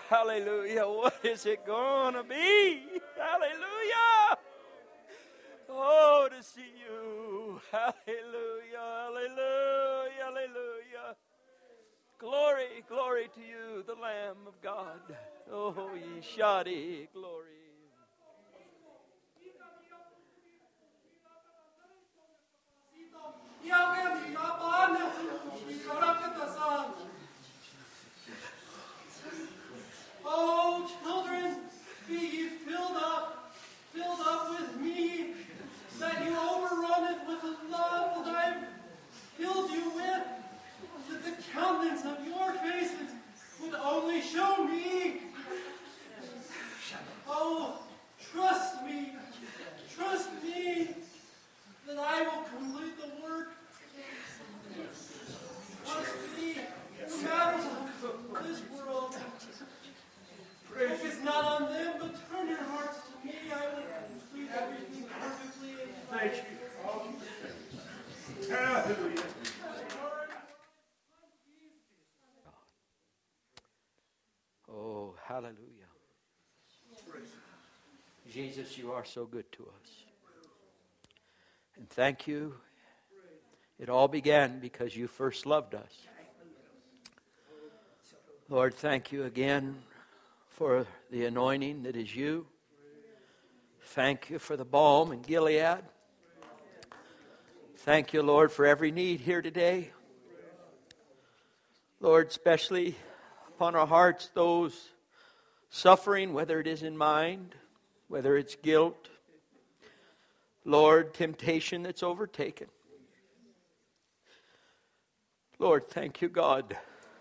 hallelujah. What is it going to be? Hallelujah. Oh, to see you. Hallelujah, hallelujah, hallelujah. Glory, glory to you, the Lamb of God. Oh, ye shoddy, glory. Oh, children, be ye filled up with me, that you overrun it with the love that I've filled you with, that the countenance of your faces would only show me. Oh, trust me, that I will complete the work. Trust me, no matter this world. Focus not on them, but turn your hearts to me. I will complete everything perfectly. Thank you. Hallelujah. Oh, hallelujah. Jesus, you are so good to us. And thank you. It all began because you first loved us. Lord, thank you again for the anointing that is you. Thank you for the balm in Gilead. Thank you, Lord, for every need here today. Lord, especially upon our hearts, those suffering, whether it is in mind, whether it's guilt, Lord, temptation that's overtaken. Lord, thank you, God.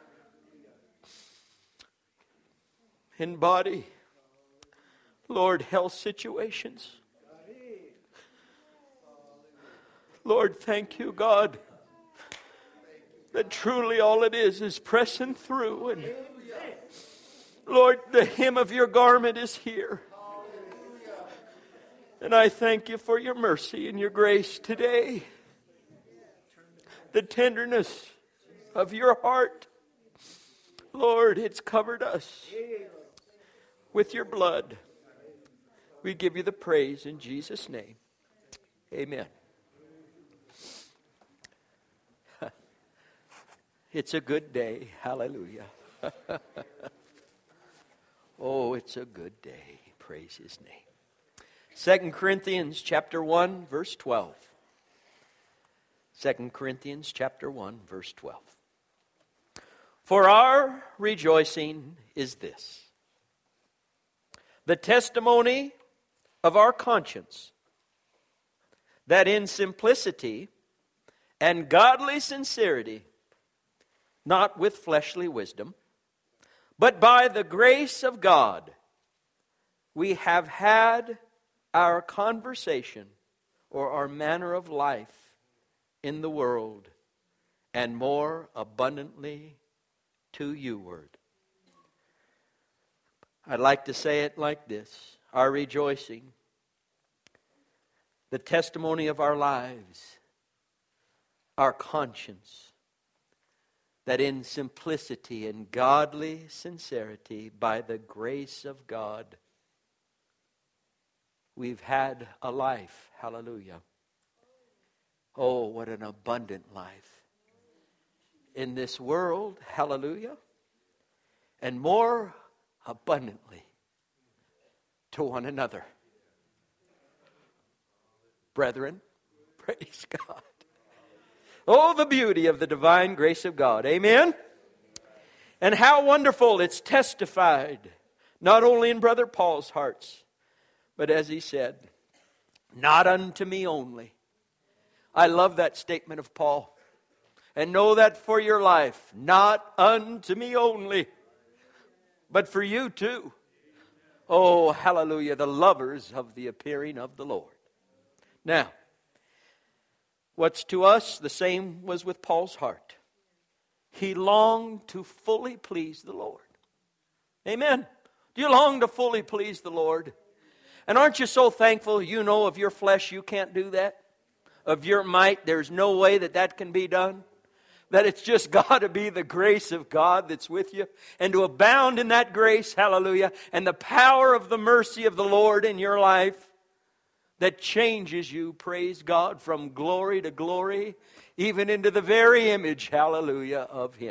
In body, Lord, health situations. Lord, thank you, God, that truly all it is pressing through. And Lord, the hem of your garment is here. And I thank you for your mercy and your grace today. The tenderness of your heart. Lord, it's covered us with your blood. We give you the praise in Jesus' name. Amen. It's a good day. Hallelujah. Oh, it's a good day. Praise his name. 2 Corinthians chapter 1, verse 12. 2 Corinthians chapter 1, verse 12. For our rejoicing is this: the testimony of our conscience, that in simplicity and godly sincerity, not with fleshly wisdom, but by the grace of God, we have had our conversation or our manner of life in the world, and more abundantly to you word. I'd like to say it like this: our rejoicing, the testimony of our lives, our conscience, that in simplicity and godly sincerity, by the grace of God, we've had a life. Hallelujah. Oh, what an abundant life in this world. Hallelujah. And more abundantly to one another. Brethren, praise God. Oh, the beauty of the divine grace of God. Amen? And how wonderful it's testified, not only in Brother Paul's hearts, but as he said, not unto me only. I love that statement of Paul. And know that for your life, not unto me only, but for you too. Oh, hallelujah, the lovers of the appearing of the Lord. Now, what's to us, the same was with Paul's heart. He longed to fully please the Lord. Amen. Do you long to fully please the Lord? And aren't you so thankful you know of your flesh you can't do that? Of your might, there's no way that can be done. that it's just got to be the grace of God that's with you, and to abound in that grace, hallelujah, and the power of the mercy of the Lord in your life that changes you, praise God, from glory to glory, even into the very image, hallelujah, of Him.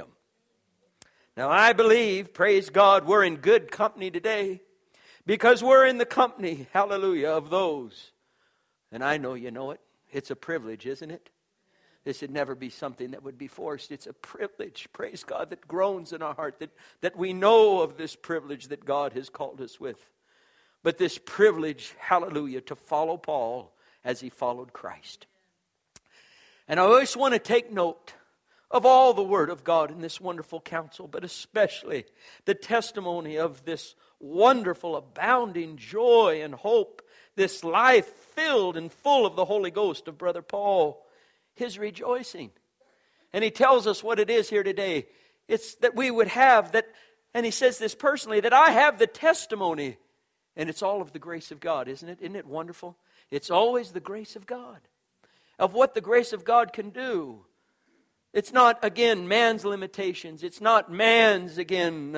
Now I believe, praise God, we're in good company today, because we're in the company, hallelujah, of those. And I know you know it. It's a privilege, isn't it? This would never be something that would be forced. It's a privilege, praise God, that groans in our heart, that we know of this privilege that God has called us with. But this privilege, hallelujah, to follow Paul as he followed Christ. And I always want to take note of all the Word of God in this wonderful counsel, but especially the testimony of this wonderful, abounding joy and hope, this life filled and full of the Holy Ghost of Brother Paul, his rejoicing. And he tells us what it is here today. It's that we would have that, and he says this personally, that I have the testimony. And it's all of the grace of God, isn't it? Isn't it wonderful? It's always the grace of God, of what the grace of God can do. It's not, again, man's limitations. It's not man's, again,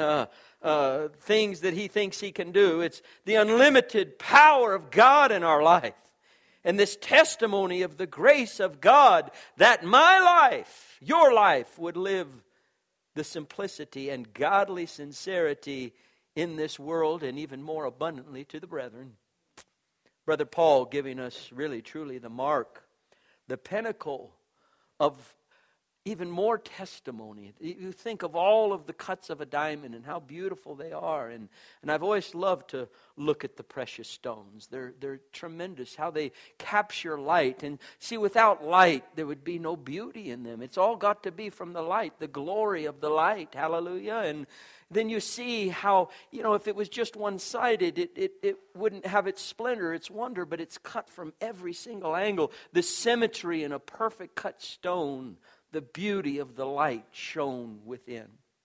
things that he thinks he can do. It's the unlimited power of God in our life. And this testimony of the grace of God, that my life, your life, would live the simplicity and godly sincerity in this world, and even more abundantly to the brethren. Brother Paul giving us really, truly the mark, the pinnacle of even more testimony. You think of all of the cuts of a diamond and how beautiful they are. And I've always loved to look at the precious stones. They're tremendous, how they capture light. And see, without light, there would be no beauty in them. It's all got to be from the light, the glory of the light. Hallelujah. And then you see how, if it was just one-sided, it wouldn't have its splendor, its wonder, but it's cut from every single angle. The symmetry in a perfect cut stone, the beauty of the light shone within.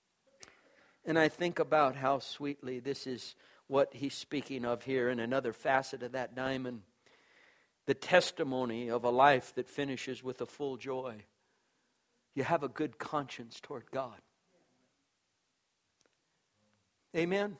And I think about how sweetly this is what he's speaking of here in another facet of that diamond. The testimony of a life that finishes with a full joy. You have a good conscience toward God. Amen?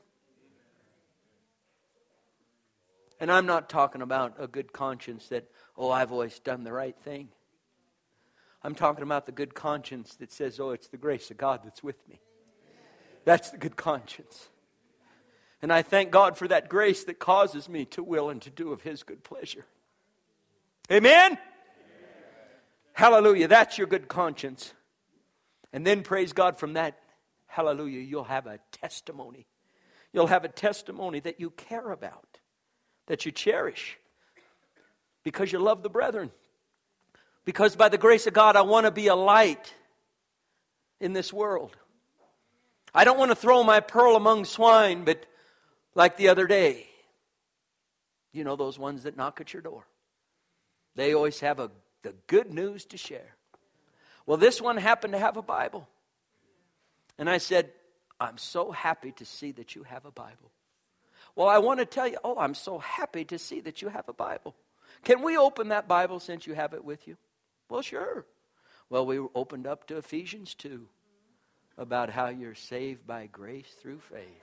And I'm not talking about a good conscience that, I've always done the right thing. I'm talking about the good conscience that says, it's the grace of God that's with me. That's the good conscience. And I thank God for that grace that causes me to will and to do of His good pleasure. Amen? Amen. Hallelujah. That's your good conscience. And then praise God from that, hallelujah, you'll have a testimony. You'll have a testimony that you care about, that you cherish, because you love the brethren. Because by the grace of God, I want to be a light in this world. I don't want to throw my pearl among swine, but like the other day, those ones that knock at your door. They always have the good news to share. Well, this one happened to have a Bible. And I said, I'm so happy to see that you have a Bible. Well, I want to tell you, I'm so happy to see that you have a Bible. Can we open that Bible since you have it with you? Well, sure. Well, we opened up to Ephesians 2 about how you're saved by grace through faith.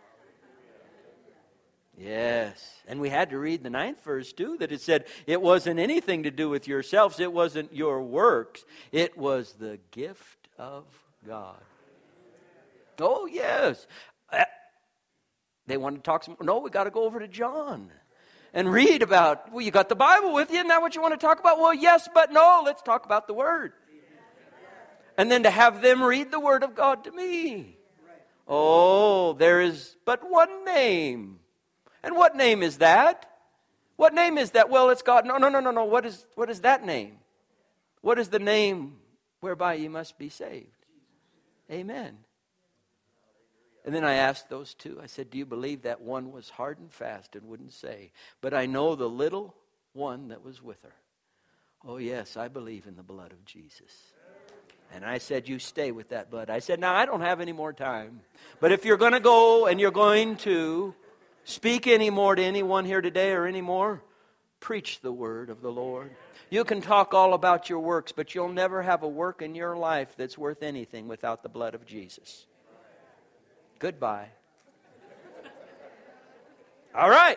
Yes. And we had to read the 9th verse too, that it said it wasn't anything to do with yourselves. It wasn't your works. It was the gift of God. Oh, yes. They want to talk some. No, we got to go over to John and read about, you got the Bible with you, isn't that what you want to talk about? Well, yes, but no, let's talk about the Word. And then to have them read the Word of God to me. Oh, there is but one name. And what name is that? What name is that? Well, it's God. No. What is that name? What is the name whereby you must be saved? Amen. And then I asked those two, I said, do you believe that one was hard and fast and wouldn't say? But I know the little one that was with her. Oh, yes, I believe in the blood of Jesus. And I said, you stay with that blood. I said, now, I don't have any more time. But if you're going to go and you're going to speak any more to anyone here today or any more, preach the word of the Lord. You can talk all about your works, but you'll never have a work in your life that's worth anything without the blood of Jesus. Goodbye. All right.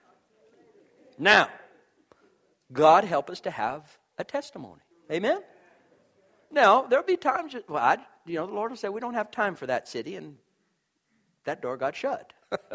Now, God help us to have a testimony. Amen? Now, there'll be times, the Lord will say, we don't have time for that city, and that door got shut.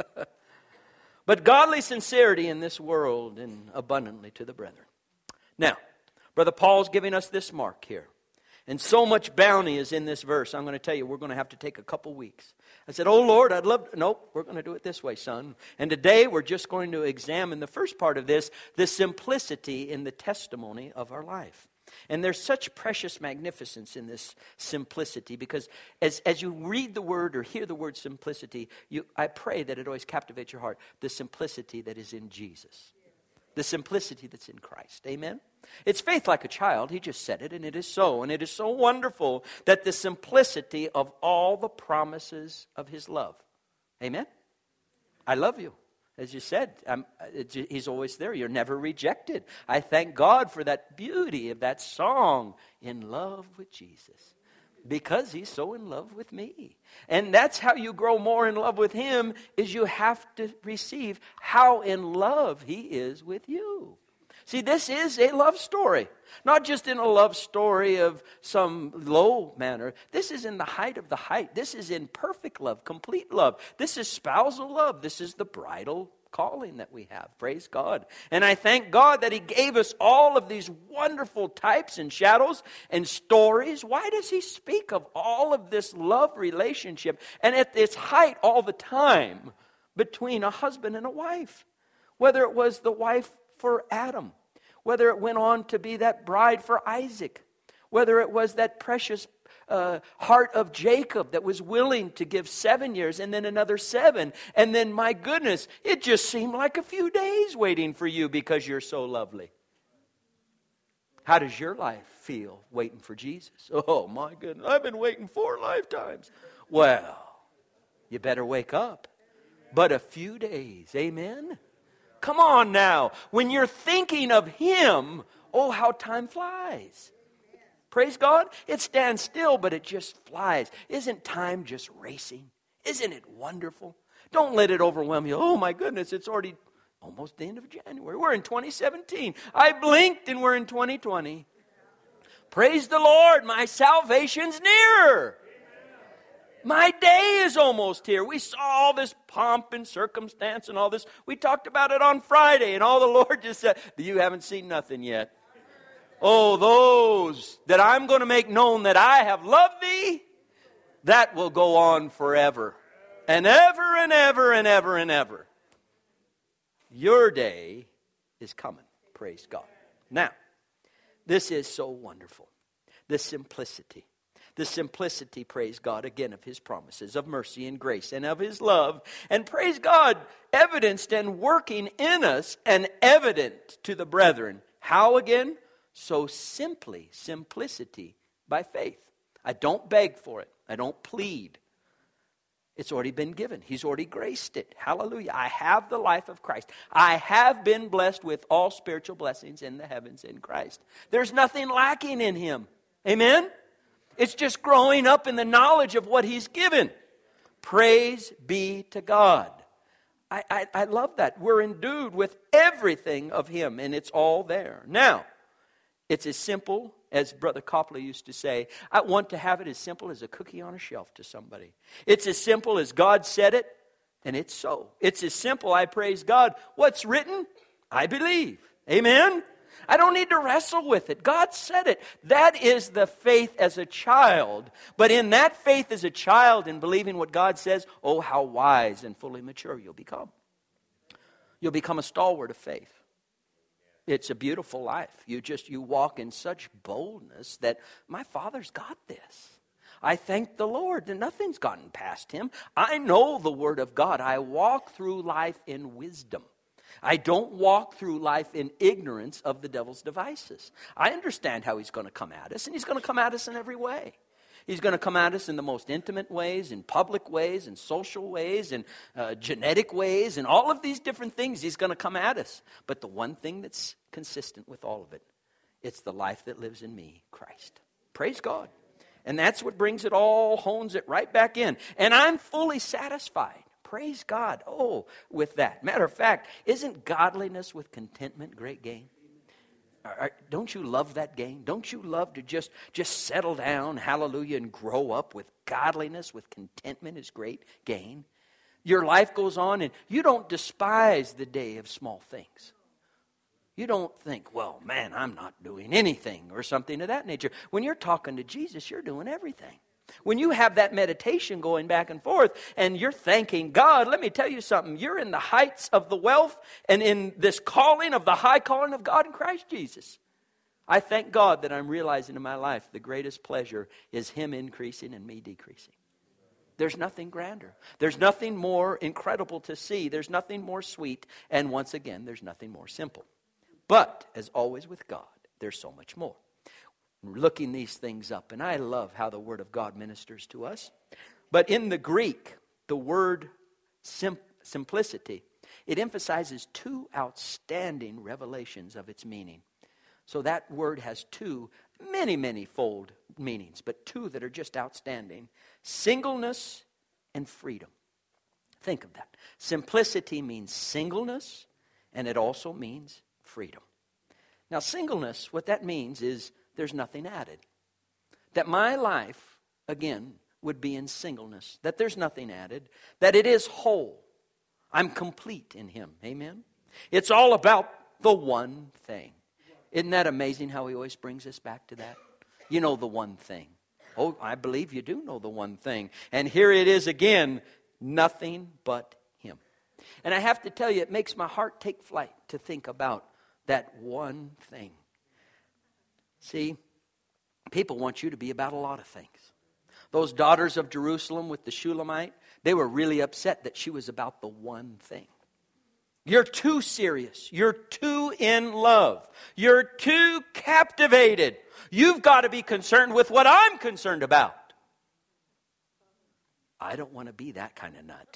But godly sincerity in this world and abundantly to the brethren. Now, Brother Paul's giving us this mark here. And so much bounty is in this verse. I'm going to tell you, we're going to have to take a couple weeks. I said, oh Lord, I'd love to. Nope, we're going to do it this way, son. And today we're just going to examine the first part of this, the simplicity in the testimony of our life. And there's such precious magnificence in this simplicity, because as you read the word or hear the word simplicity, I pray that it always captivates your heart. The simplicity that is in Jesus. The simplicity that's in Christ. Amen? It's faith like a child. He just said it, and it is so. And it is so wonderful that the simplicity of all the promises of His love. Amen? I love you. As you said, He's always there. You're never rejected. I thank God for that beauty of that song, In Love with Jesus. Because He's so in love with me. And that's how you grow more in love with Him, is you have to receive how in love He is with you. See, this is a love story. Not just in a love story of some low manner. This is in the height of the height. This is in perfect love, complete love. This is spousal love. This is the bridal calling that we have. Praise God. And I thank God that He gave us all of these wonderful types and shadows and stories. Why does He speak of all of this love relationship and at its height all the time between a husband and a wife? Whether it was the wife for Adam, whether it went on to be that bride for Isaac, whether it was that precious heart of Jacob that was willing to give 7 years and then another 7. And then, my goodness, it just seemed like a few days waiting for you because you're so lovely. How does your life feel waiting for Jesus? Oh, my goodness, I've been waiting 4 lifetimes. Well, you better wake up. But a few days, amen? Come on now. When you're thinking of Him, oh, how time flies. Praise God. It stands still, but it just flies. Isn't time just racing? Isn't it wonderful? Don't let it overwhelm you. Oh, my goodness, it's already almost the end of January. We're in 2017. I blinked and we're in 2020. Praise the Lord. My salvation's nearer. My day is almost here. We saw all this pomp and circumstance and all this. We talked about it on Friday, and all the Lord just said, you haven't seen nothing yet. Oh, those that I'm going to make known that I have loved thee, that will go on forever. And ever and ever and ever and ever. Your day is coming. Praise God. Now, this is so wonderful. The simplicity. The simplicity, praise God, again, of His promises of mercy and grace and of His love. And praise God, evidenced and working in us and evident to the brethren. How again? So simply, simplicity by faith. I don't beg for it. I don't plead. It's already been given. He's already graced it. Hallelujah. I have the life of Christ. I have been blessed with all spiritual blessings in the heavens in Christ. There's nothing lacking in Him. Amen? It's just growing up in the knowledge of what He's given. Praise be to God. I love that. We're endued with everything of Him, and it's all there. Now, it's as simple as Brother Copley used to say, I want to have it as simple as a cookie on a shelf to somebody. It's as simple as God said it, and it's so. It's as simple, I praise God. What's written, I believe. Amen? I don't need to wrestle with it. God said it. That is the faith as a child. But in that faith as a child in believing what God says, oh, how wise and fully mature you'll become. You'll become a stalwart of faith. It's a beautiful life. You walk in such boldness that my Father's got this. I thank the Lord that nothing's gotten past Him. I know the Word of God. I walk through life in wisdom. I don't walk through life in ignorance of the devil's devices. I understand how he's going to come at us, and he's going to come at us in every way. He's going to come at us in the most intimate ways, in public ways, in social ways, in genetic ways, and all of these different things he's going to come at us. But the one thing that's consistent with all of it It's the life that lives in me, Christ. Praise God. And that's what brings it all, hones it right back in. And I'm fully satisfied. Praise God. Oh, with that. Matter of fact, isn't godliness with contentment great gain? Don't you love that gain? Don't you love to just settle down, hallelujah, and grow up with godliness, with contentment is great gain? Your life goes on and you don't despise the day of small things. You don't think, well, man, I'm not doing anything or something of that nature. When you're talking to Jesus, you're doing everything. When you have that meditation going back and forth and you're thanking God, let me tell you something. You're in the heights of the wealth and in this calling of the high calling of God in Christ Jesus. I thank God that I'm realizing in my life the greatest pleasure is Him increasing and me decreasing. There's nothing grander. There's nothing more incredible to see. There's nothing more sweet. And once again, there's nothing more simple. But, as always with God, there's so much more. Looking these things up, and I love how the Word of God ministers to us. But in the Greek, the word simplicity, it emphasizes two outstanding revelations of its meaning. So that word has two, many-fold meanings, but two that are just outstanding. Singleness and freedom. Think of that. Simplicity means singleness, and it also means freedom. Now, singleness, what that means is there's nothing added. That my life, again, would be in singleness. That there's nothing added. That it is whole. I'm complete in Him. Amen? It's all about the one thing. Isn't that amazing how He always brings us back to that? You know the one thing. Oh, I believe you do know the one thing. And here it is again, nothing but Him. And I have to tell you, it makes my heart take flight to think about that one thing. See, people want you to be about a lot of things. Those daughters of Jerusalem with the Shulamite, they were really upset that she was about the one thing. You're too serious. You're too in love. You're too captivated. You've got to be concerned with what I'm concerned about. I don't want to be that kind of nut.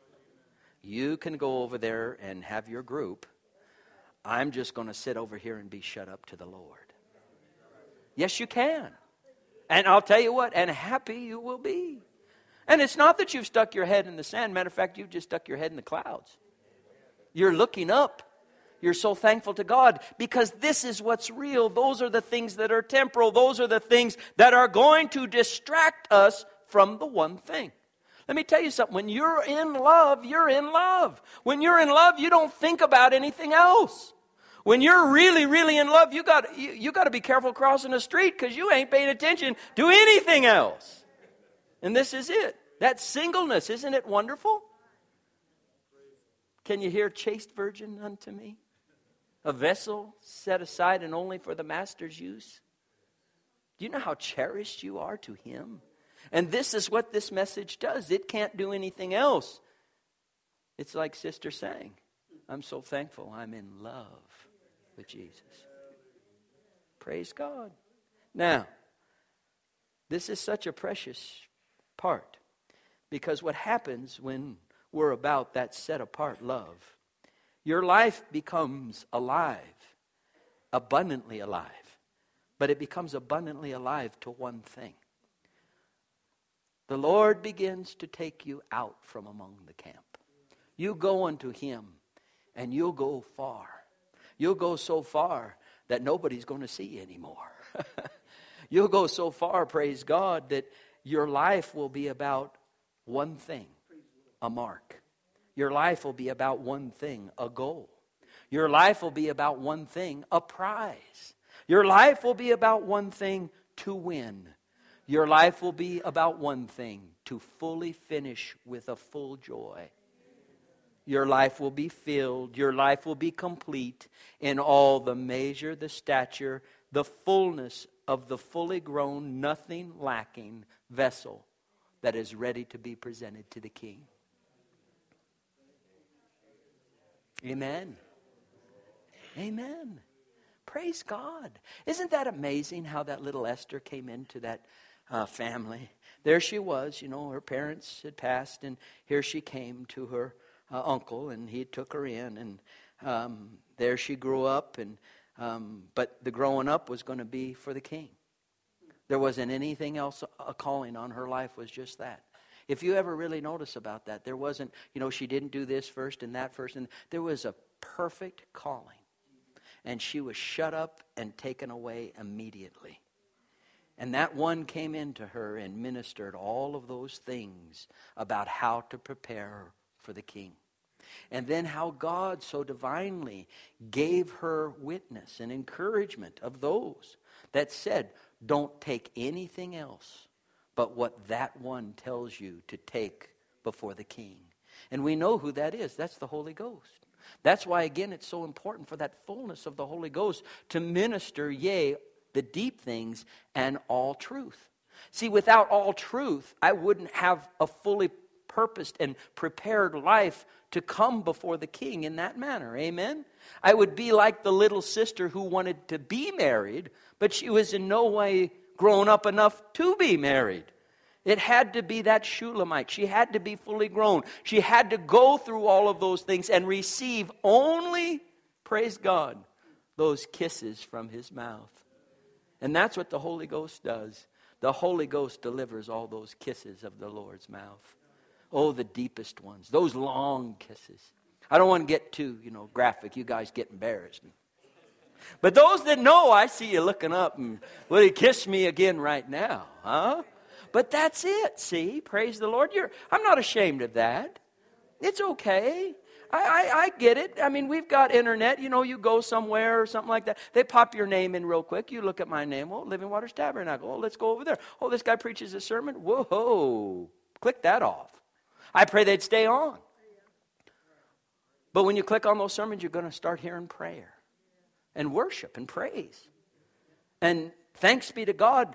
You can go over there and have your group. I'm just going to sit over here and be shut up to the Lord. Yes, you can. And I'll tell you what, and happy you will be. And it's not that you've stuck your head in the sand. Matter of fact, you've just stuck your head in the clouds. You're looking up. You're so thankful to God because this is what's real. Those are the things that are temporal. Those are the things that are going to distract us from the one thing. Let me tell you something. When you're in love, you're in love. When you're in love, you don't think about anything else. When you're really, really in love, you got to be careful crossing the street because you ain't paying attention to anything else. And this is it. That singleness, isn't it wonderful? Can you hear chaste virgin unto me? A vessel set aside and only for the master's use. Do you know how cherished you are to Him? And this is what this message does. It can't do anything else. It's like Sister sang. I'm so thankful I'm in love with Jesus. Praise God. Now, this is such a precious part. Because what happens when we're about that set-apart love, your life becomes alive, abundantly alive. But it becomes abundantly alive to one thing. The Lord begins to take you out from among the camp. You go unto Him, and you'll go far. You'll go so far that nobody's going to see you anymore. You'll go so far, praise God, that your life will be about one thing, a mark. Your life will be about one thing, a goal. Your life will be about one thing, a prize. Your life will be about one thing, to win. Your life will be about one thing, to fully finish with a full joy. Your life will be filled. Your life will be complete in all the measure, the stature, the fullness of the fully grown, nothing lacking vessel that is ready to be presented to the King. Amen. Amen. Praise God. Isn't that amazing how that little Esther came into that family? There she was, her parents had passed, and here she came to her uncle, and he took her in, and there she grew up, and But the growing up was going to be for the king. There wasn't anything else. A calling on her life was just that. If you ever really notice about that, there wasn't, she didn't do this first and that first. And there was a perfect calling. And she was shut up and taken away immediately. And that one came into her and ministered all of those things about how to prepare for the king. And then how God so divinely gave her witness and encouragement of those that said, don't take anything else but what that one tells you to take before the king. And we know who that is. That's the Holy Ghost. That's why, again, it's so important for that fullness of the Holy Ghost to minister, yea, the deep things and all truth. See, without all truth, I wouldn't have a fully purposed and prepared life to come before the king in that manner. Amen? I would be like the little sister who wanted to be married, but she was in no way grown up enough to be married. It had to be that Shulamite. She had to be fully grown. She had to go through all of those things and receive only, praise God, those kisses from his mouth. And that's what the Holy Ghost does. The Holy Ghost delivers all those kisses of the Lord's mouth. Oh, the deepest ones. Those long kisses. I don't want to get too, graphic. You guys get embarrassed. But those that know, I see you looking up and, will you kiss me again right now? Huh? But that's it, see? Praise the Lord. I'm not ashamed of that. It's okay. I get it. I mean, we've got internet. You go somewhere or something like that. They pop your name in real quick. You look at my name. Oh, Living Waters Tabernacle. Oh, let's go over there. Oh, this guy preaches a sermon. Whoa. Click that off. I pray they'd stay on. But when you click on those sermons, you're going to start hearing prayer and worship and praise. And thanks be to God,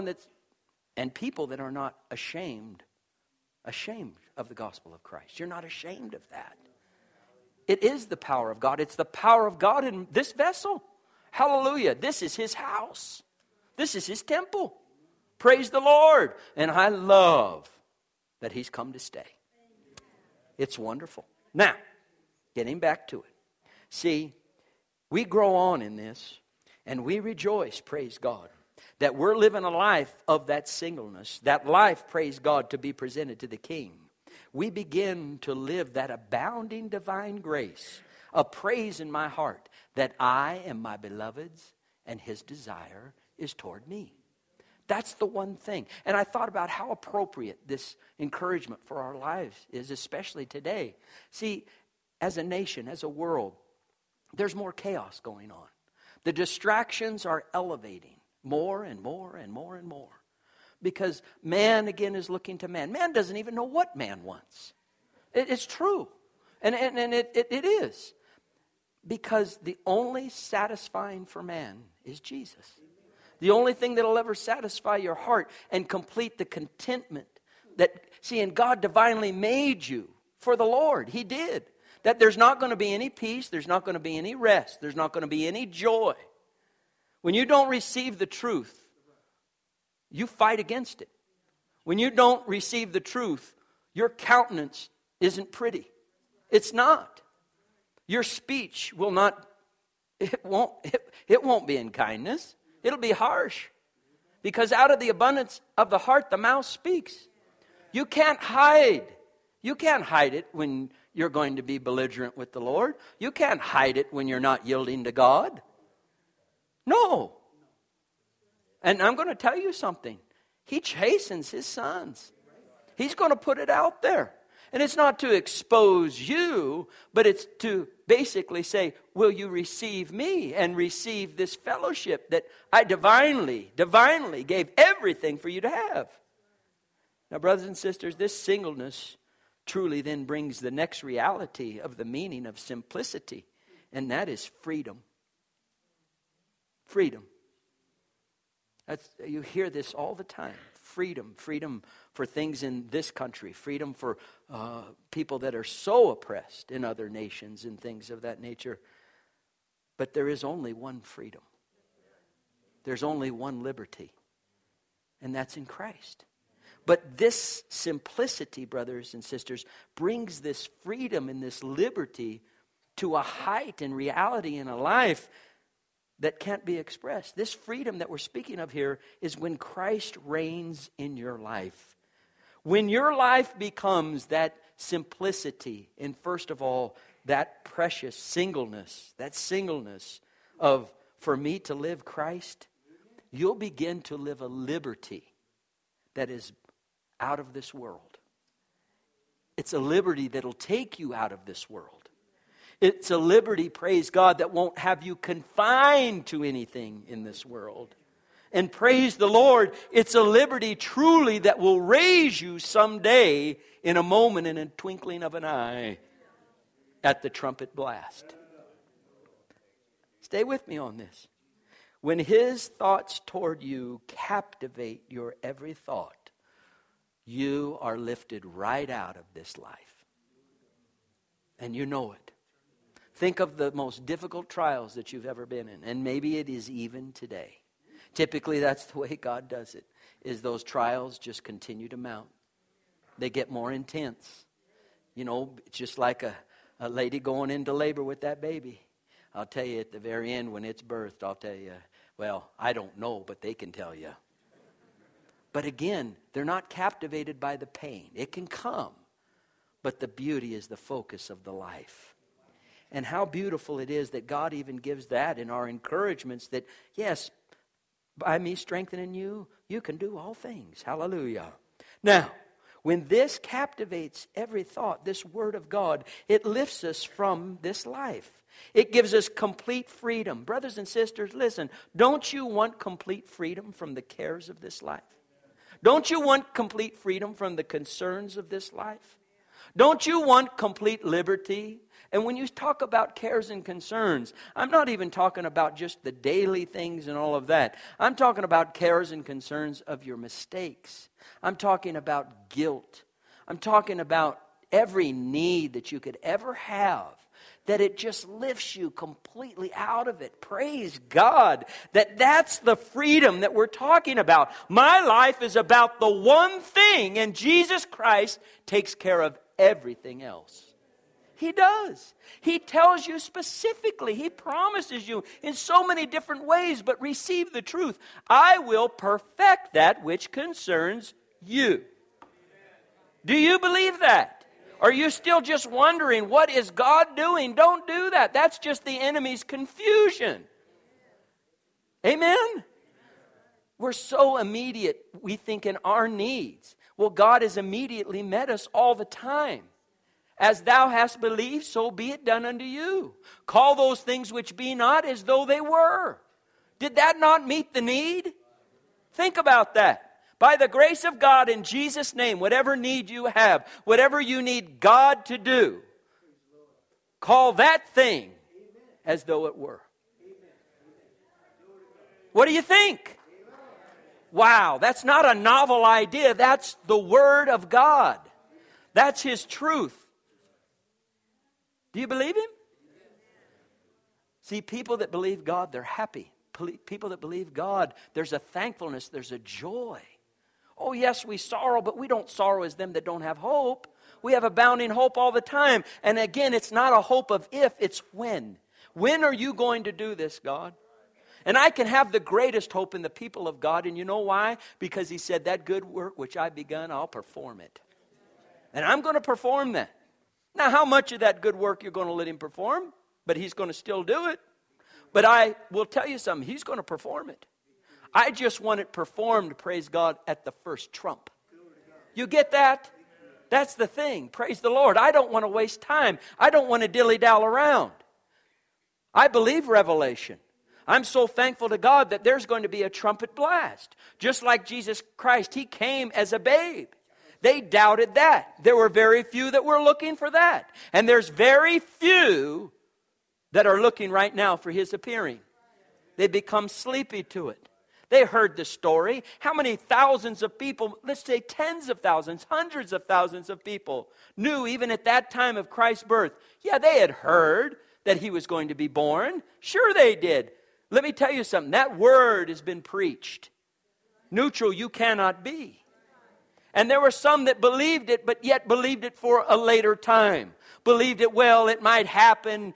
and people that are not ashamed of the gospel of Christ. You're not ashamed of that. It is the power of God. It's the power of God in this vessel. Hallelujah. This is his house. This is his temple. Praise the Lord. And I love that he's come to stay. It's wonderful. Now, getting back to it. See, we grow on in this and we rejoice, praise God, that we're living a life of that singleness. That life, praise God, to be presented to the King. We begin to live that abounding divine grace, a praise in my heart that I am my beloved's and his desire is toward me. That's the one thing. And I thought about how appropriate this encouragement for our lives is, especially today. See, as a nation, as a world, there's more chaos going on. The distractions are elevating more and more and more and more. Because man, again, is looking to man. Man doesn't even know what man wants. It's true. And it is. Because the only satisfying for man is Jesus. The only thing that will ever satisfy your heart and complete the contentment that, and God divinely made you for the Lord. He did. That there's not going to be any peace. There's not going to be any rest. There's not going to be any joy. When you don't receive the truth, you fight against it. When you don't receive the truth, your countenance isn't pretty. It's not. Your speech will not, it won't be in kindness. It'll be harsh. Because out of the abundance of the heart, the mouth speaks. You can't hide. You can't hide it when you're going to be belligerent with the Lord. You can't hide it when you're not yielding to God. No. And I'm going to tell you something. He chastens his sons. He's going to put it out there. And it's not to expose you, but it's to basically say, will you receive me and receive this fellowship that I divinely gave everything for you to have. Now, brothers and sisters, this singleness truly then brings the next reality of the meaning of simplicity, and that is freedom. Freedom. You hear this all the time. Freedom. Freedom for things in this country. Freedom for people that are so oppressed in other nations and things of that nature. But there is only one freedom. There's only one liberty. And that's in Christ. But this simplicity, brothers and sisters, brings this freedom and this liberty to a height and reality in a life that can't be expressed. This freedom that we're speaking of here is when Christ reigns in your life. When your life becomes that simplicity, and first of all, that precious singleness of, for me to live Christ, you'll begin to live a liberty that is out of this world. It's a liberty that'll take you out of this world. It's a liberty, praise God, that won't have you confined to anything in this world. And praise the Lord, it's a liberty truly that will raise you someday in a moment, in a twinkling of an eye, at the trumpet blast. Stay with me on this. When His thoughts toward you captivate your every thought, you are lifted right out of this life. And you know it. Think of the most difficult trials that you've ever been in, and maybe it is even today. Typically, that's the way God does it, is those trials just continue to mount. They get more intense. You know, it's just like a lady going into labor with that baby. I'll tell you at the very end when it's birthed, I'll tell you, well, I don't know, but they can tell you. But again, they're not captivated by the pain. It can come, but the beauty is the focus of the life. And how beautiful it is that God even gives that in our encouragements that, yes, by me strengthening you, you can do all things. Hallelujah. Now, when this captivates every thought, this Word of God, it lifts us from this life. It gives us complete freedom. Brothers and sisters, listen, don't you want complete freedom from the cares of this life? Don't you want complete freedom from the concerns of this life? Don't you want complete liberty? And when you talk about cares and concerns, I'm not even talking about just the daily things and all of that. I'm talking about cares and concerns of your mistakes. I'm talking about guilt. I'm talking about every need that you could ever have, that it just lifts you completely out of it. Praise God. That's the freedom that we're talking about. My life is about the one thing, and Jesus Christ takes care of everything else. He does. He tells you specifically. He promises you in so many different ways, but receive the truth. I will perfect that which concerns you. Do you believe that? Are you still just wondering, what is God doing? Don't do that. That's just the enemy's confusion. Amen? We're so immediate, we think, in our needs. Well, God has immediately met us all the time. As thou hast believed, so be it done unto you. Call those things which be not as though they were. Did that not meet the need? Think about that. By the grace of God in Jesus' name, whatever need you have, whatever you need God to do, call that thing as though it were. What do you think? Wow, that's not a novel idea. That's the Word of God. That's His truth. Do you believe Him? See, people that believe God, they're happy. People that believe God, there's a thankfulness, there's a joy. Oh, yes, we sorrow, but we don't sorrow as them that don't have hope. We have abounding hope all the time. And again, it's not a hope of if, it's when. When are you going to do this, God? And I can have the greatest hope in the people of God. And you know why? Because He said, that good work which I've begun, I'll perform it. And I'm going to perform that. Now, how much of that good work you're going to let Him perform? But He's going to still do it. But I will tell you something. He's going to perform it. I just want it performed, praise God, at the first trump. You get that? That's the thing. Praise the Lord. I don't want to waste time. I don't want to dilly-dally around. I believe revelation. I'm so thankful to God that there's going to be a trumpet blast. Just like Jesus Christ, He came as a babe. They doubted that. There were very few that were looking for that. And there's very few that are looking right now for His appearing. They become sleepy to it. They heard the story. How many thousands of people, let's say tens of thousands, hundreds of thousands of people knew even at that time of Christ's birth? Yeah, they had heard that He was going to be born. Sure they did. Let me tell you something. That word has been preached. Neutral you cannot be. And there were some that believed it, but yet believed it for a later time. Believed it, well, it might happen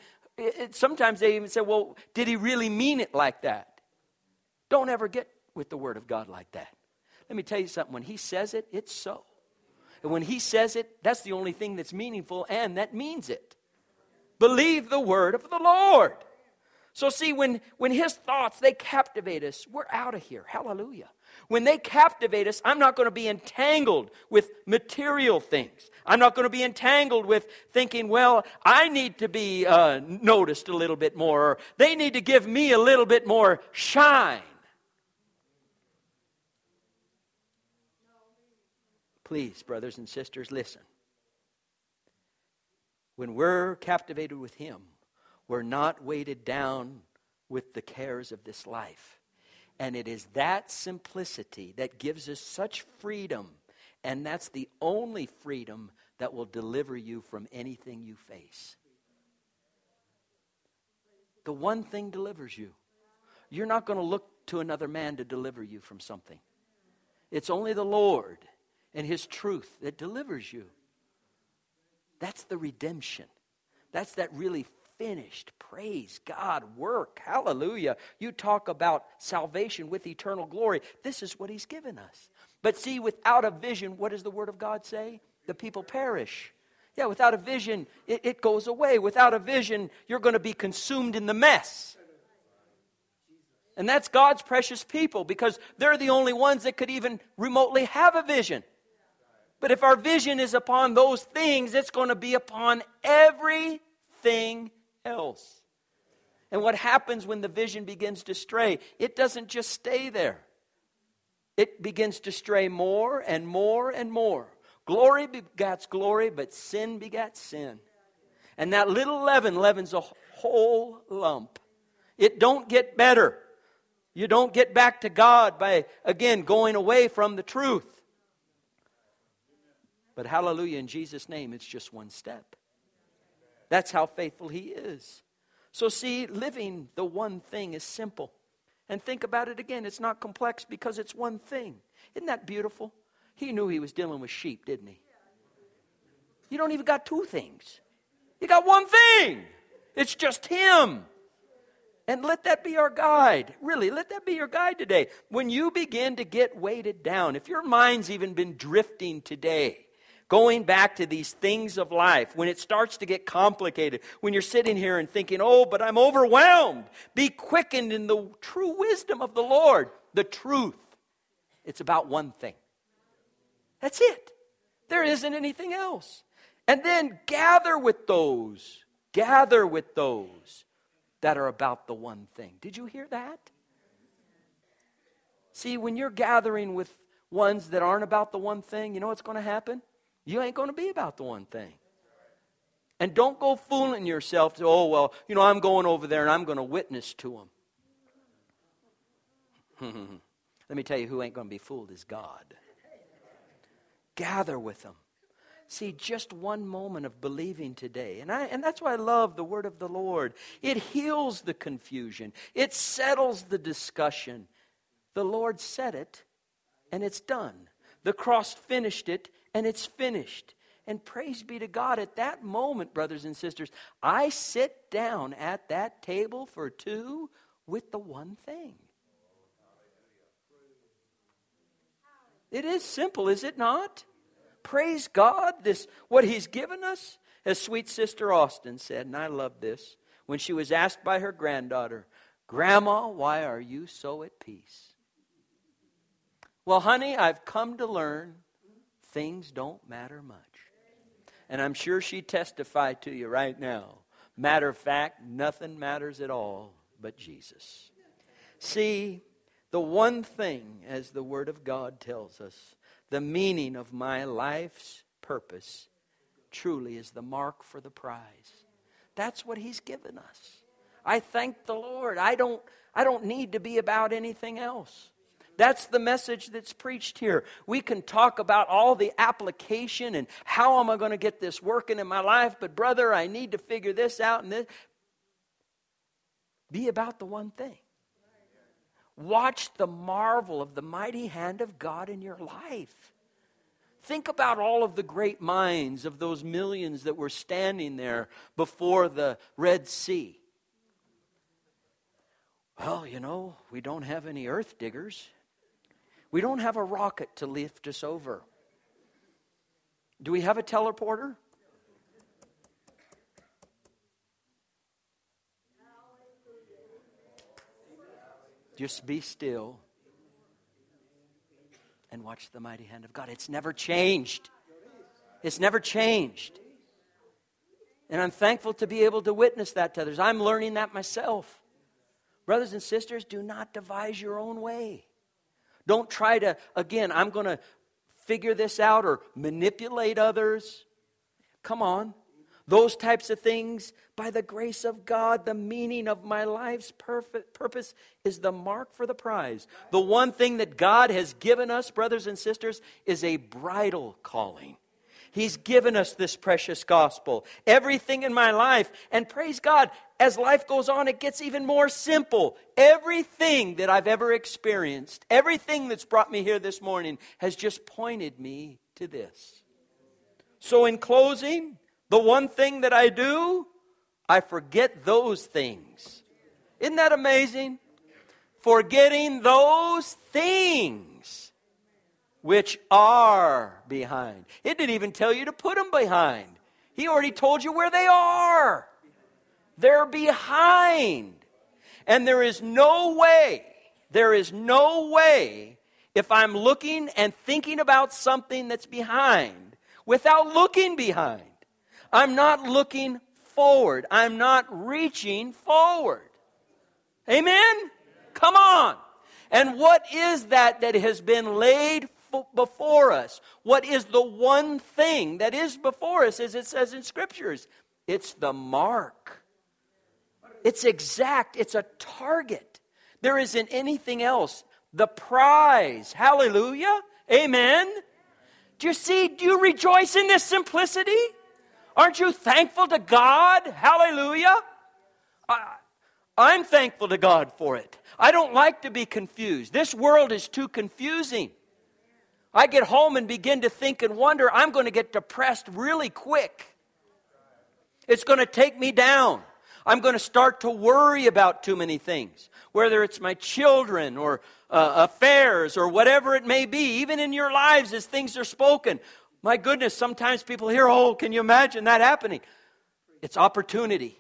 sometimes they even say, well, did he really mean it like that? Don't ever get with the Word of God like that. Let me tell you something. When he says it, it's so. And when he says it, that's the only thing that's meaningful, and that means it. Believe the word of the Lord. So see, when his thoughts, they captivate us, we're out of here. Hallelujah. When they captivate us, I'm not going to be entangled with material things. I'm not going to be entangled with thinking, well, I need to be noticed a little bit more, or they need to give me a little bit more shine. Please, brothers and sisters, listen. When we're captivated with him, we're not weighted down with the cares of this life. And it is that simplicity that gives us such freedom. And that's the only freedom that will deliver you from anything you face. The one thing delivers you. You're not going to look to another man to deliver you from something. It's only the Lord and his truth that delivers you. That's the redemption. That's that really finished, praise God, work. Hallelujah. You talk about salvation with eternal glory. This is what he's given us. But see, without a vision, what does the Word of God say? The people perish. Yeah, without a vision, it goes away. Without a vision, you're going to be consumed in the mess. And that's God's precious people, because they're the only ones that could even remotely have a vision. But if our vision is upon those things, it's going to be upon everything else. And what happens when the vision begins to stray? It doesn't just stay there. It begins to stray more and more and more. Glory begats glory, but sin begats sin. And that little leaven leavens a whole lump. It don't get better. You don't get back to God by, again, going away from the truth. But hallelujah, in Jesus' name, it's just one step. That's how faithful he is. So see, living the one thing is simple. And think about it again. It's not complex because it's one thing. Isn't that beautiful? He knew he was dealing with sheep, didn't he? You don't even got two things. You got one thing. It's just him. And let that be our guide. Really, let that be your guide today. When you begin to get weighted down, if your mind's even been drifting today, going back to these things of life, when it starts to get complicated, when you're sitting here and thinking, oh, but I'm overwhelmed, be quickened in the true wisdom of the Lord, the truth. It's about one thing. That's it. There isn't anything else. And then gather with those that are about the one thing. Did you hear that? See, when you're gathering with ones that aren't about the one thing, you know what's going to happen? You ain't going to be about the one thing. And don't go fooling yourself to, oh, well, you know, I'm going over there and I'm going to witness to them. Let me tell you, who ain't going to be fooled is God. Gather with them. See, just one moment of believing today. And that's why I love the word of the Lord. It heals the confusion. It settles the discussion. The Lord said it, and it's done. The cross finished it, and it's finished. And praise be to God, at that moment, brothers and sisters, I sit down at that table for two with the one thing. It is simple, is it not? Praise God, this what he's given us. As sweet Sister Austin said, and I love this, when she was asked by her granddaughter, Grandma, why are you so at peace? Well, honey, I've come to learn things don't matter much. And I'm sure she testified to you right now. Matter of fact, nothing matters at all but Jesus. See, the one thing, as the Word of God tells us, the meaning of my life's purpose truly is the mark for the prize. That's what he's given us. I thank the Lord. I don't need to be about anything else. That's the message that's preached here. We can talk about all the application and how am I going to get this working in my life, but brother, I need to figure this out and this. Be about the one thing. Watch the marvel of the mighty hand of God in your life. Think about all of the great minds of those millions that were standing there before the Red Sea. Well, we don't have any earth diggers. We don't have a rocket to lift us over. Do we have a teleporter? Just be still and watch the mighty hand of God. It's never changed. It's never changed. And I'm thankful to be able to witness that to others. I'm learning that myself. Brothers and sisters, do not devise your own way. Don't try to, again, I'm going to figure this out or manipulate others. Come on. Those types of things, by the grace of God, the meaning of my life's purpose is the mark for the prize. The one thing that God has given us, brothers and sisters, is a bridal calling. He's given us this precious gospel. Everything in my life, and praise God, as life goes on, it gets even more simple. Everything that I've ever experienced, everything that's brought me here this morning has just pointed me to this. So in closing, the one thing that I do, I forget those things. Isn't that amazing? Forgetting those things which are behind. It didn't even tell you to put them behind. He already told you where they are. They're behind. And there is no way, if I'm looking and thinking about something that's behind, without looking behind. I'm not looking forward. I'm not reaching forward. Amen? Come on. And what is that has been laid before us? What is the one thing that is before us, as it says in Scriptures? It's the mark. It's exact. It's a target. There isn't anything else. The prize. Hallelujah. Amen. Do you see? Do you rejoice in this simplicity? Aren't you thankful to God? Hallelujah. I'm thankful to God for it. I don't like to be confused. This world is too confusing. I get home and begin to think and wonder, I'm going to get depressed really quick. It's going to take me down. I'm going to start to worry about too many things, whether it's my children or affairs or whatever it may be, even in your lives as things are spoken. My goodness, sometimes people hear, oh, can you imagine that happening? It's opportunity.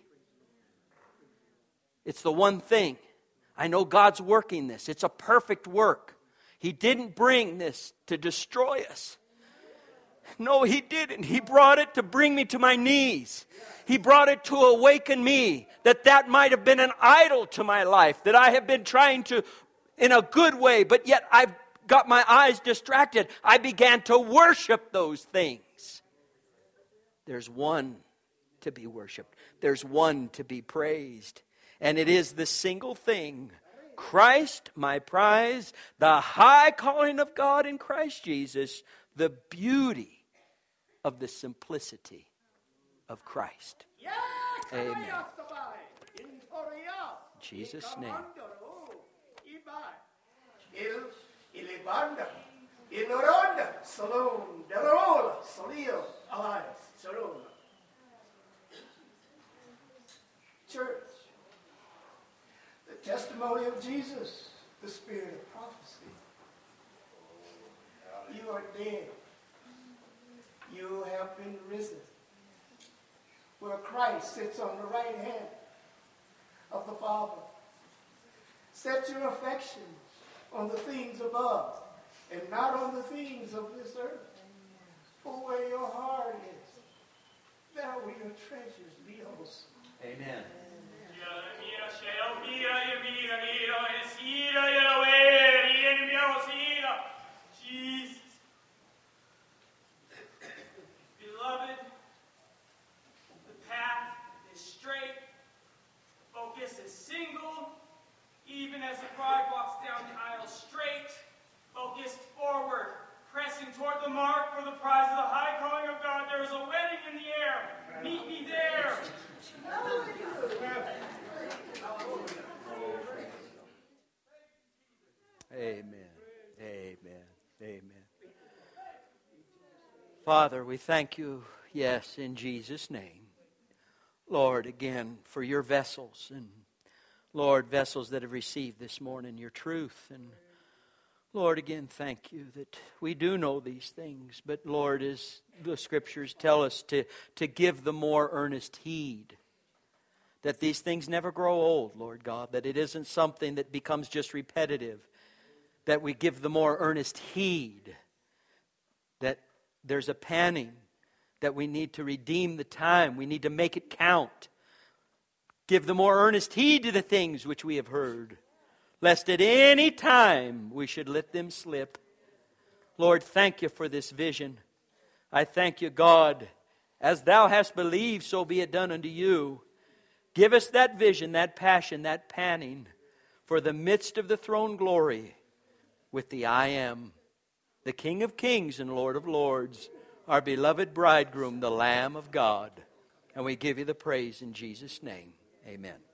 It's the one thing. I know God's working this. It's a perfect work. He didn't bring this to destroy us. No, He didn't. He brought it to bring me to my knees. He brought it to awaken me, that might have been an idol to my life, that I have been trying to, in a good way, but yet I've got my eyes distracted. I began to worship those things. There's one to be worshiped. There's one to be praised. And it is the single thing. Christ, my prize, the high calling of God in Christ Jesus, the beauty of the simplicity of Christ. Amen. In Jesus' name. Ilibanda, Inoronda, Salon, Delarola, Salio, Elias, Sarona. Church, the testimony of Jesus, the spirit of prophecy. You are dead. You have been risen. Where Christ sits on the right hand of the Father. Set your affections on the things above, and not on the things of this earth. For where your heart is, there will your treasures be also. Amen. Jesus. Beloved, the path is straight, focus is single, even as the bride walks down the aisle straight, focused forward, pressing toward the mark for the prize of the high calling of God. There is a wedding in the air. Meet me there. Amen. Amen. Amen. Father, we thank you, yes, in Jesus' name. Lord, again, for your vessels. And Lord, vessels that have received this morning your truth. And Lord, again, thank you that we do know these things. But Lord, as the Scriptures tell us to give the more earnest heed. That these things never grow old, Lord God. That it isn't something that becomes just repetitive. That we give the more earnest heed. That there's a panning. That we need to redeem the time. We need to make it count. Give the more earnest heed to the things which we have heard, lest at any time we should let them slip. Lord, thank you for this vision. I thank you, God, as thou hast believed, so be it done unto you. Give us that vision, that passion, that panning for the midst of the throne glory with the I Am, the King of Kings and Lord of Lords, our beloved bridegroom, the Lamb of God. And we give you the praise in Jesus' name. Amen.